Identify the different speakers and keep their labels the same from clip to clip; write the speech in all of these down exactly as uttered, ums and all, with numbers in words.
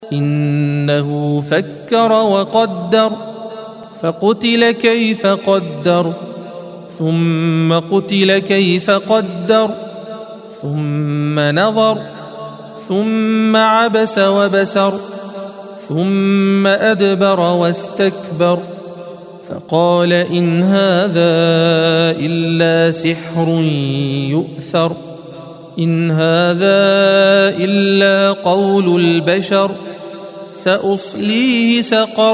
Speaker 1: إنه فكر وقدر فقتل كيف قدر ثم قتل كيف قدر ثم نظر ثم عبس وبسر ثم أدبر واستكبر فقال إن هذا إلا سحر يؤثر إن هذا إلا قول البشر سأصليه سقر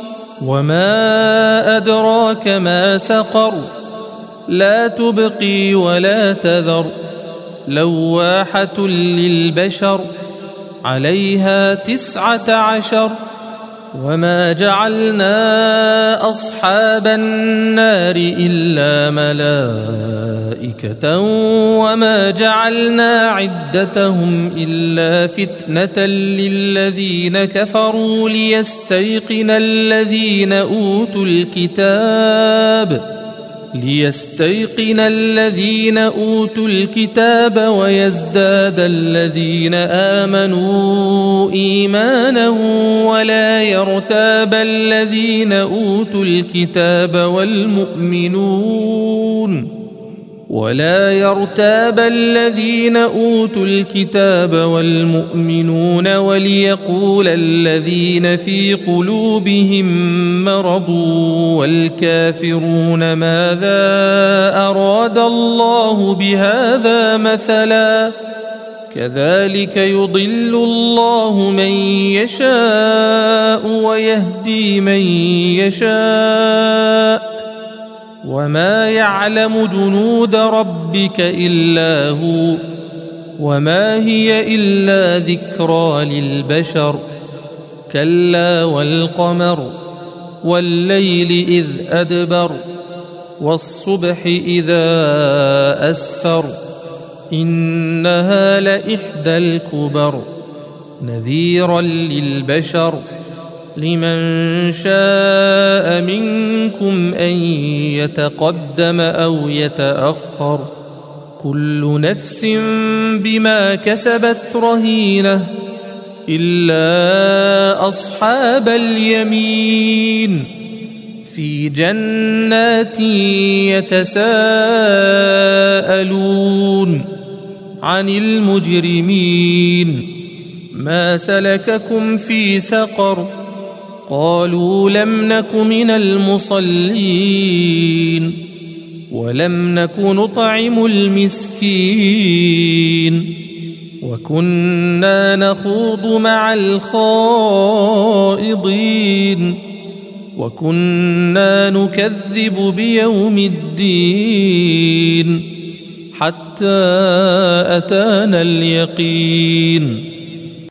Speaker 1: وما أدراك ما سقر لا تبقي ولا تذر لواحة للبشر عليها تسعة عشر وما جعلنا أصحاب النار إلا ملائكة وما جعلنا عدتهم إلا فتنة للذين كفروا ليستيقن الذين أوتوا الكتاب ليستيقن الذين أوتوا الكتاب ويزداد الذين آمنوا إيمانا ولا يرتاب الذين أوتوا الكتاب والمؤمنون ولا يرتاب الذين أوتوا الكتاب والمؤمنون وليقول الذين في قلوبهم مرض والكافرون ماذا أراد الله بهذا مثلا كذلك يضل الله من يشاء ويهدي من يشاء وما يعلم جنود ربك إلا هو وما هي إلا ذكرى للبشر كلا والقمر والليل إذ أدبر والصبح إذا أسفر إنها لإحدى الكبر نذيرا للبشر لمن شاء منكم أن يتقدم أو يتأخر كل نفس بما كسبت رهينة إلا أصحاب اليمين في جنات يتساءلون عن المجرمين ما سلككم في سقر قالوا لم نك من المصلين ولم نك نطعم المسكين وكنا نخوض مع الخائضين وكنا نكذب بيوم الدين حتى أتانا اليقين